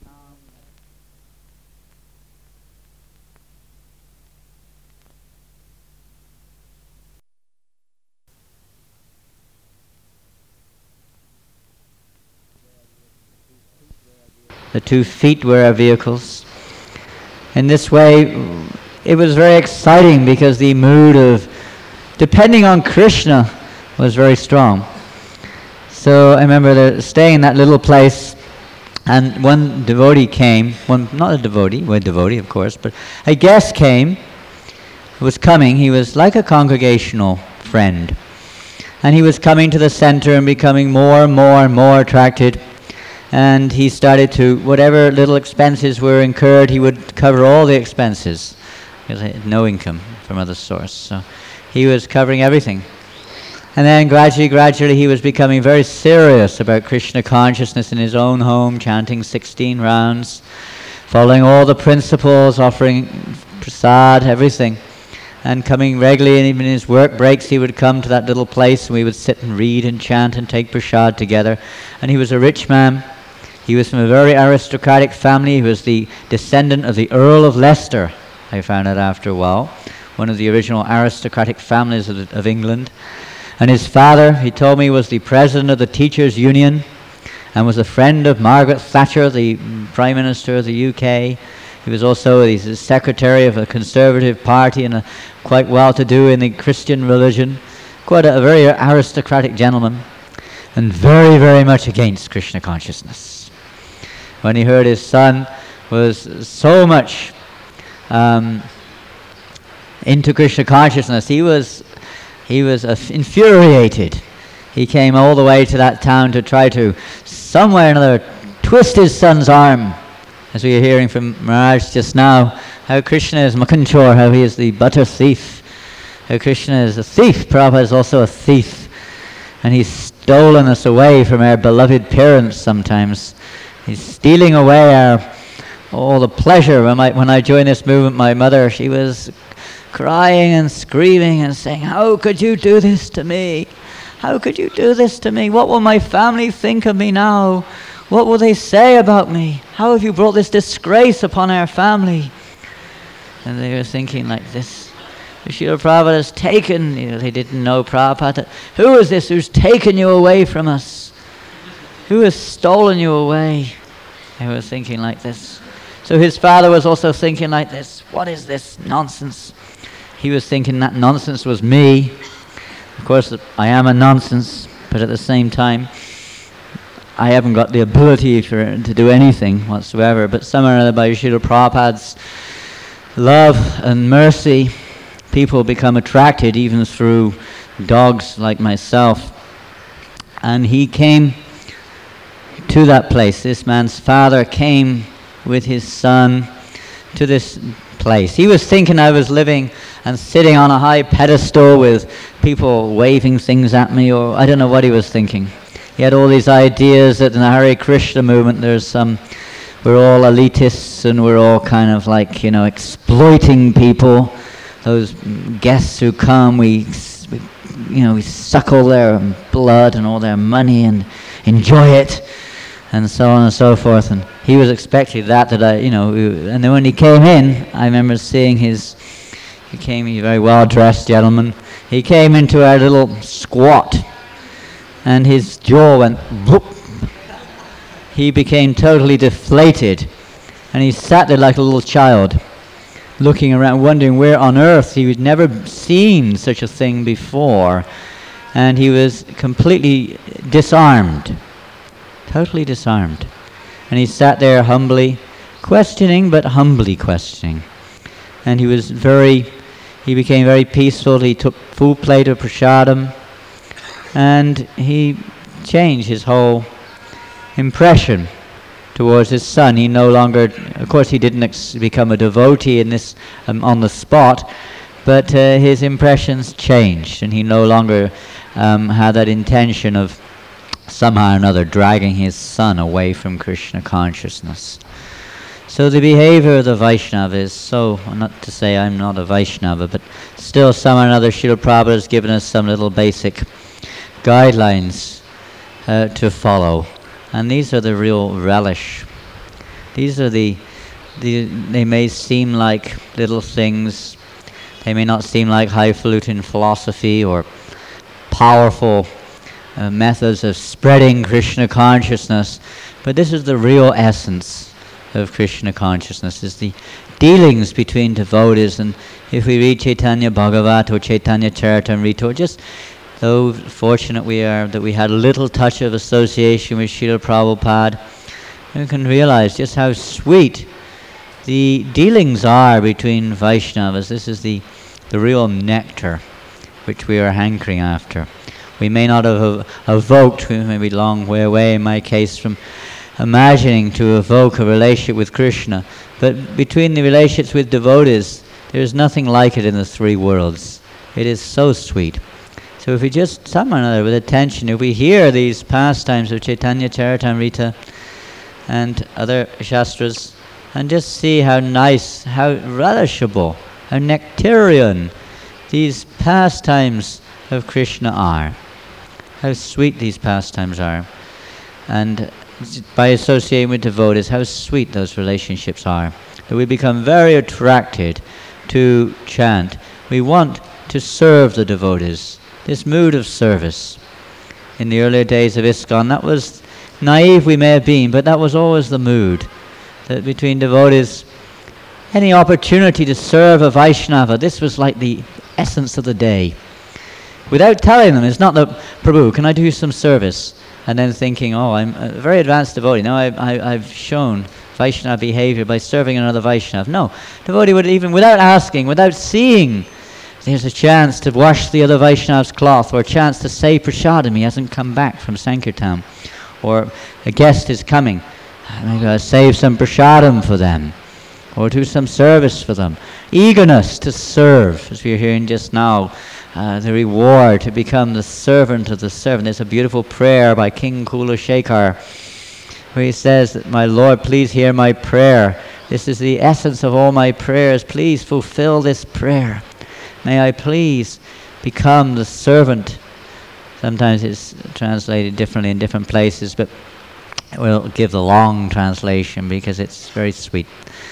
The two feet were our vehicles. In this way, it was very exciting because the mood of depending on Krishna was very strong. So I remember staying in that little place, and one devotee came, one not a devotee, well, a devotee of course, but a guest came, was coming. He was like a congregational friend. And he was coming to the center and becoming more and more and more attracted. And he started to, whatever little expenses were incurred, he would cover all the expenses, because he had no income from other source. So he was covering everything. And then gradually, gradually, he was becoming very serious about Krishna consciousness in his own home, chanting sixteen rounds, following all the principles, offering prasad, everything. And coming regularly, and even in his work breaks, he would come to that little place, and we would sit and read and chant and take prasad together. And he was a rich man. He was from a very aristocratic family. He was the descendant of the Earl of Leicester, I found out after a while, one of the original aristocratic families of, of England. And his father, he told me, was the president of the Teachers' Union and was a friend of Margaret Thatcher, the Prime Minister of the U K. He was also the secretary of a conservative party and a quite well-to-do in the Christian religion. Quite a, a very aristocratic gentleman, and very, very much against Krishna consciousness. When he heard his son was so much um, into Krishna consciousness, he was he was uh, infuriated. He came all the way to that town to try to, somewhere or another, twist his son's arm. As we are hearing from Maharaj just now, how Krishna is Makanchor, how he is the butter thief. How Krishna is a thief. Prabhupada is also a thief. And he's stolen us away from our beloved parents sometimes. He's stealing away our all the pleasure. When I, when I joined this movement, my mother, she was crying and screaming and saying, "How could you do this to me? How could you do this to me? What will my family think of me now? What will they say about me? How have you brought this disgrace upon our family?" And they were thinking like this. Srila Prabhupada has taken, you know, they didn't know Prabhupada. Who is this who's taken you away from us? Who has stolen you away? They were thinking like this. So his father was also thinking like this. What is this nonsense? He was thinking that nonsense was me. Of course, I am a nonsense, but at the same time, I haven't got the ability for to do anything whatsoever. But somehow or other, by Srila Prabhupada's love and mercy, people become attracted even through dogs like myself. And he came to that place. This man's father came with his son to this place. He was thinking I was living and sitting on a high pedestal with people waving things at me, or I don't know what he was thinking. He had all these ideas that in the Hare Krishna movement there's some, we're all elitists and we're all kind of like, you know, exploiting people. Those guests who come, we, we you know, we suck all their blood and all their money and enjoy it, and so on and so forth. And he was expecting that, that I, you know, and then when he came in, I remember seeing his, he came, he's a very well-dressed gentleman. He came into our little squat, and his jaw went whoop. He became totally deflated, And he sat there like a little child, looking around, wondering where on earth he had never seen such a thing before. And he was completely disarmed, totally disarmed. And he sat there humbly, questioning, but humbly questioning. And he was very, he became very peaceful. He took full plate of prasadam, and he changed his whole impression towards his son. He no longer, of course he didn't ex- become a devotee in this um, on the spot, but uh, his impressions changed, and he no longer um, had that intention of somehow or another dragging his son away from Krishna consciousness. So the behavior of the Vaishnava is so, not to say I'm not a Vaishnava, but still somehow or another Srila Prabhupada has given us some little basic guidelines uh, to follow. And these are the real relish. These are the, the, they may seem like little things. They may not seem like highfalutin philosophy or powerful uh, methods of spreading Krishna consciousness, but this is the real essence of Krishna consciousness, is the dealings between devotees. And if we read Chaitanya Bhagavat or Chaitanya Charitamrita, or just though fortunate we are that we had a little touch of association with Srila Prabhupada, we can realize just how sweet the dealings are between Vaishnavas. This is the, the real nectar which we are hankering after. We may not have evoked, we may be a long way away in my case from imagining to evoke a relationship with Krishna, but between the relationships with devotees, there is nothing like it in the three worlds. It is so sweet. So if we just, somehow or another, with attention, if we hear these pastimes of Chaitanya Charitamrita and other shastras, and just see how nice, how relishable, how nectarian these pastimes of Krishna are, how sweet these pastimes are, and by associating with devotees, how sweet those relationships are, that we become very attracted to chant. We want to serve the devotees. This mood of service. In the earlier days of ISKCON, that was naive we may have been, but that was always the mood. That between devotees, any opportunity to serve a Vaishnava, this was like the essence of the day. Without telling them, it's not that, Prabhu, can I do some service? And then thinking, oh, I'm a very advanced devotee. Now I, I, I've shown Vaishnava behavior by serving another Vaishnava. No, devotee would even, without asking, without seeing, there's a chance to wash the other Vaishnav's cloth, or a chance to say prasadam, he hasn't come back from Sankirtan, or a guest is coming, I'm going to save some prasadam for them, or do some service for them. Eagerness to serve, as we were hearing just now, uh, the reward to become the servant of the servant. There's a beautiful prayer by King Kula Shekhar, where he says that, my Lord, please hear my prayer. This is the essence of all my prayers. Please fulfill this prayer. May I please become the servant. Sometimes it's translated differently in different places, but we'll give the long translation because it's very sweet.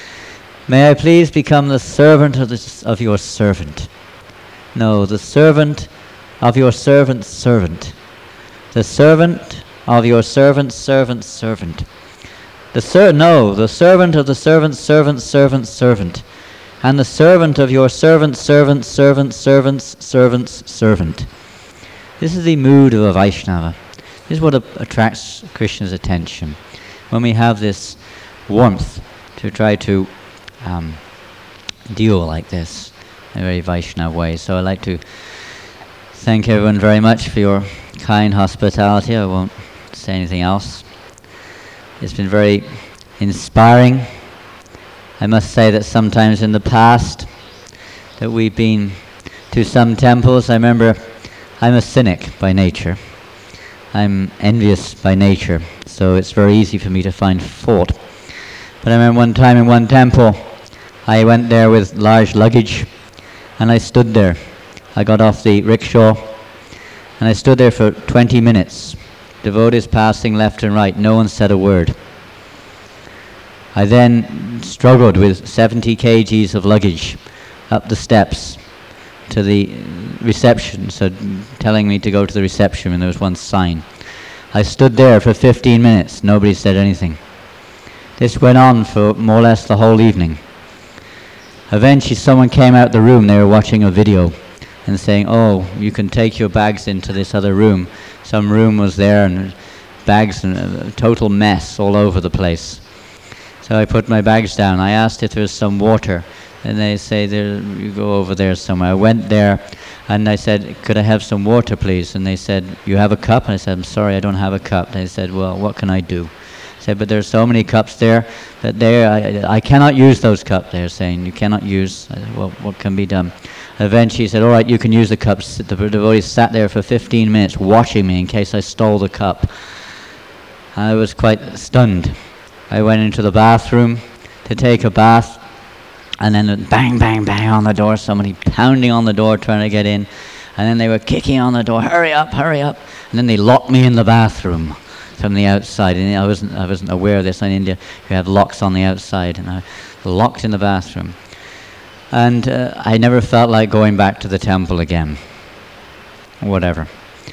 May I please become the servant of, this, of your servant. No, the servant of your servant's servant. The servant of your servant's servant's servant. The ser- no, the servant of the servant's servant's servant's servant. And the servant of your servant's servant's servant's servant's servant's servant. This is the mood of a Vaishnava. This is what a- attracts Krishna's attention. When we have this warmth to try to um, deal like this in a very Vaishnava way. So I'd like to thank everyone very much for your kind hospitality. I won't say anything else. It's been very inspiring. I must say that sometimes in the past that we've been to some temples, I remember I'm a cynic by nature. I'm envious by nature, so it's very easy for me to find fault. But I remember one time in one temple, I went there with large luggage, and I stood there. I got off the rickshaw, and I stood there for twenty minutes. Devotees passing left and right, no one said a word. I then struggled with seventy kilograms of luggage up the steps to the reception, so telling me to go to the reception, and there was one sign. I stood there for fifteen minutes, nobody said anything. This went on for more or less the whole evening. Eventually someone came out the room, they were watching a video and saying, oh, you can take your bags into this other room. Some room was there and bags and a total mess all over the place. So I put my bags down. I asked if there was some water, and they say, there, you go over there somewhere. I went there and I said, could I have some water please? And they said, you have a cup? And I said, I'm sorry, I don't have a cup. They said, well, what can I do? I said, but there's so many cups there that there I, I cannot use those cups. They're saying you cannot use. I said, well, what can be done? Eventually he said, all right, you can use the cups. The devotee sat there for fifteen minutes watching me in case I stole the cup. I was quite stunned. I went into the bathroom to take a bath, and then bang, bang, bang on the door, somebody pounding on the door trying to get in, and then they were kicking on the door, hurry up, hurry up, and then they locked me in the bathroom from the outside. And I wasn't, I wasn't aware of this. In India, you have locks on the outside, and I locked in the bathroom. And uh, I never felt like going back to the temple again, whatever.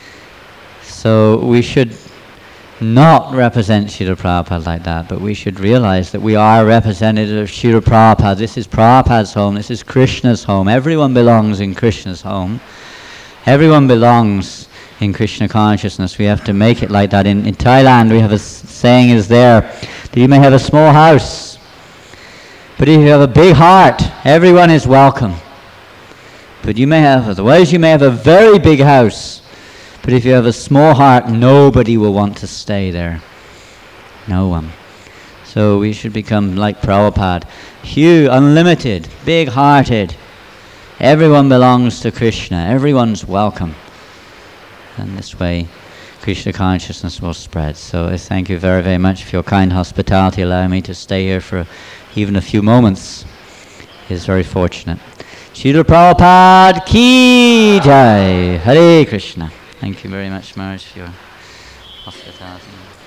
So we should not represent Srila Prabhupada like that, but we should realize that we are representative of Srila Prabhupada. This is Prabhupada's home, this is Krishna's home. Everyone belongs in Krishna's home. Everyone belongs in Krishna consciousness. We have to make it like that. In, in Thailand, we have a s saying is there, that you may have a small house, but if you have a big heart, everyone is welcome. But you may have, otherwise you may have a very big house, but if you have a small heart, nobody will want to stay there. No one. So we should become like Prabhupada. Huge, unlimited, big-hearted. Everyone belongs to Krishna. Everyone's welcome. And this way, Krishna consciousness will spread. So I thank you very, very much for your kind hospitality, allowing me to stay here for even a few moments. It is very fortunate. Srila Prabhupada Ki Jai. Hare Krishna. Thank you very much, Maharaj, for your hospitality.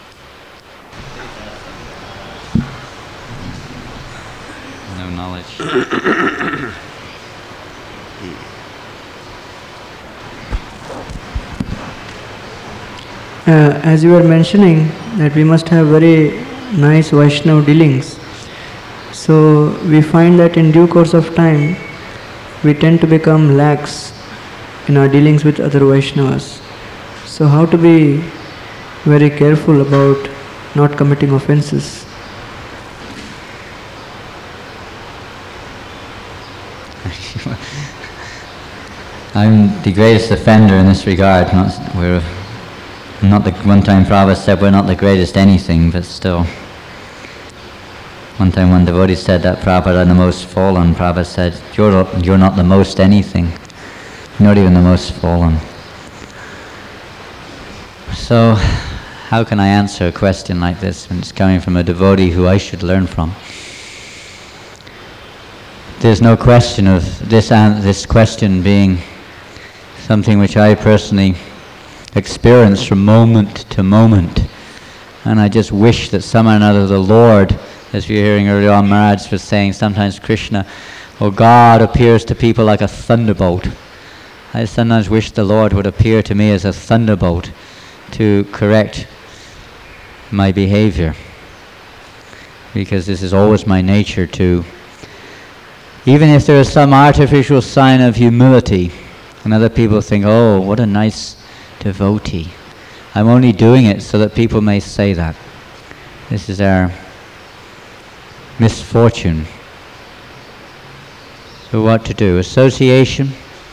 No knowledge. Uh, as you were mentioning that we must have very nice Vaishnava dealings, so we find that in due course of time we tend to become lax in our dealings with other Vaishnavas. So how to be very careful about not committing offenses? I'm the greatest offender in this regard. Not, we're not the one time Prabhupada said we're not the greatest anything, but still. One time one devotee said that Prabhupada the most fallen. Prabhupada said, you're, you're not the most anything, not even the most fallen. So, how can I answer a question like this when it's coming from a devotee who I should learn from? There's no question of this, this question being something which I personally experience from moment to moment. And I just wish that somehow or another the Lord, as we were hearing earlier on, Maharaj was saying, sometimes Krishna, or God, appears to people like a thunderbolt. I sometimes wish the Lord would appear to me as a thunderbolt to correct my behavior. Because this is always my nature to, even if there is some artificial sign of humility, and other people think, oh, what a nice devotee. I'm only doing it so that people may say that. This is our misfortune. So what to do? Association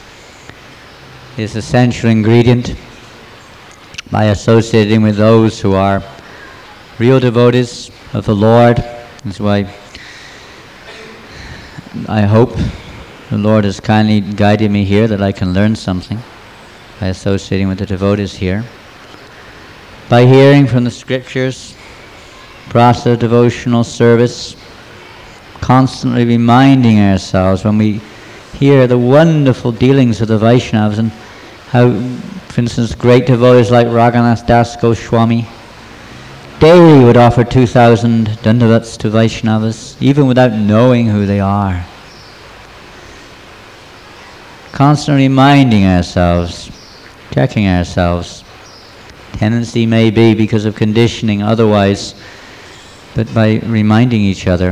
is the essential ingredient. By associating with those who are real devotees of the Lord. That's why I hope the Lord has kindly guided me here that I can learn something by associating with the devotees here. By hearing from the scriptures, prasa devotional service, constantly reminding ourselves when we hear the wonderful dealings of the Vaishnavas and how, for instance, great devotees like Raghunath Das Goswami daily would offer two thousand dandavats to Vaishnavas, even without knowing who they are. Constantly reminding ourselves, checking ourselves. Tendency may be because of conditioning otherwise, but by reminding each other,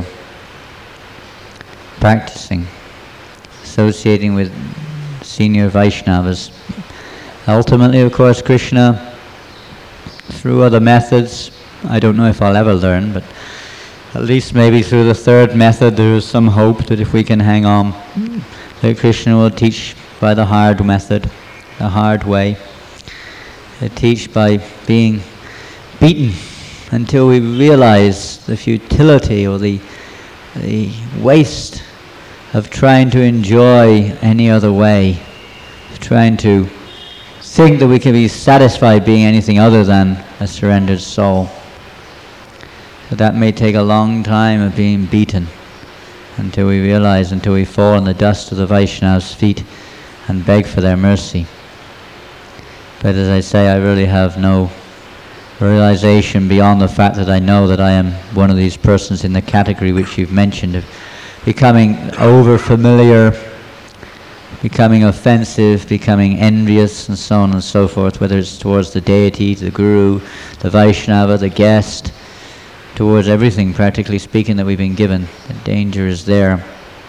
practicing, associating with senior Vaishnavas. Ultimately, of course, Krishna, through other methods, I don't know if I'll ever learn, but at least maybe through the third method there is some hope that if we can hang on, that Krishna will teach by the hard method, the hard way. He'll teach by being beaten until we realize the futility or the, the waste of trying to enjoy any other way, of trying to think that we can be satisfied being anything other than a surrendered soul. So that may take a long time of being beaten until we realize, until we fall in the dust of the Vaishnavas' feet and beg for their mercy. But as I say, I really have no realization beyond the fact that I know that I am one of these persons in the category which you've mentioned, of becoming over-familiar, becoming offensive, becoming envious, and so on and so forth, whether it's towards the deity, the guru, the Vaishnava, the guest, towards everything, practically speaking, that we've been given. The danger is there.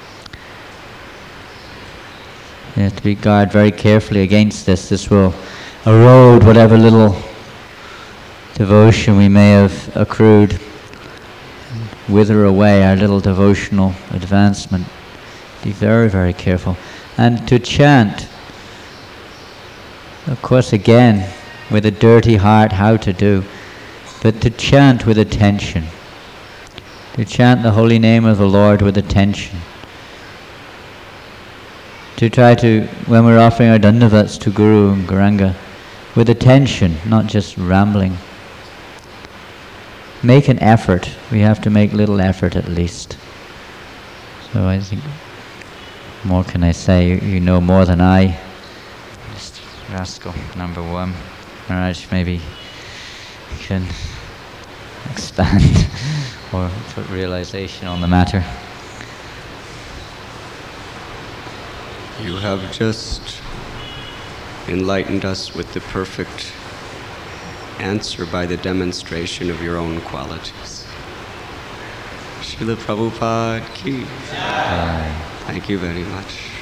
We have to be guard very carefully against this. This will erode whatever little devotion we may have accrued, wither away our little devotional advancement. Be very, very careful. And to chant, of course, again, with a dirty heart, how to do. But to chant with attention, to chant the holy name of the Lord with attention, to try to, when we're offering our dandavats to Guru and Gauranga, with attention, not just rambling. Make an effort. We have to make little effort at least. So I think, more can I say? You, you know more than I. Just rascal number one. Maharaj, maybe you can expand or put realization on the matter. You have just enlightened us with the perfect answer by the demonstration of your own qualities. Srila Prabhupada ki. Thank you very much.